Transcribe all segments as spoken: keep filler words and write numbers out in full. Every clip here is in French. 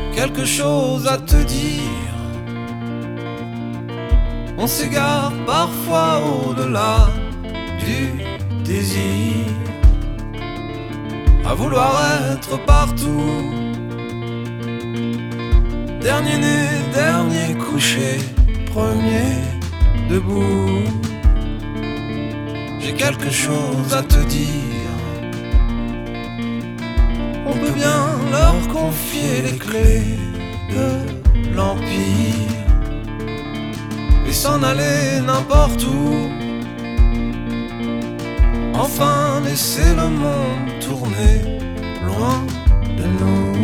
quelque chose à te dire. On s'égare parfois au-delà du désir, à vouloir être partout. Dernier né, dernier couché, premier debout. J'ai quelque chose à te dire. On peut bien leur confier les clés de l'empire et s'en aller n'importe où. Enfin laisser le monde tourner loin de nous,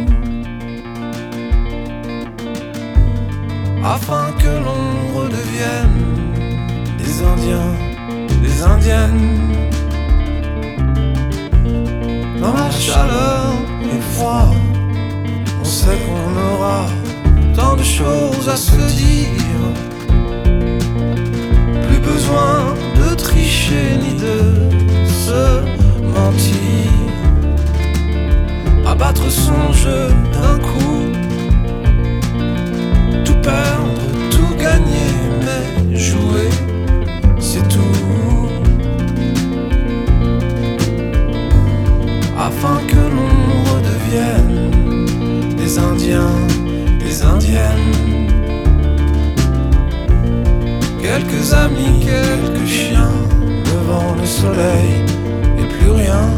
afin que l'on redevienne des Indiens, des Indiennes. Dans la chaleur et le froid, on sait qu'on aura tant de choses à se dire. Plus besoin de tricher ni de se mentir. Abattre son jeu d'un coup, tout perdre, tout gagner, mais jouer, c'est tout. Afin que l'on redevienne des Indiens, des Indiennes. Quelques amis, quelques chiens, devant le soleil et plus rien.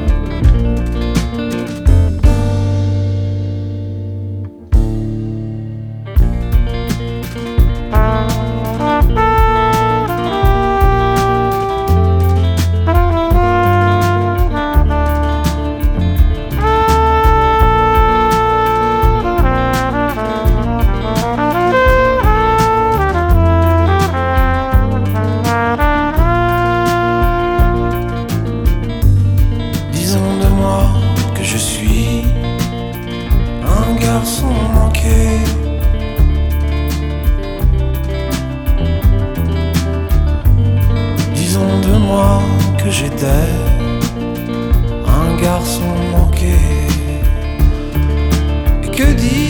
Garçon manqué, disons de moi que j'étais un garçon manqué. Et que dire?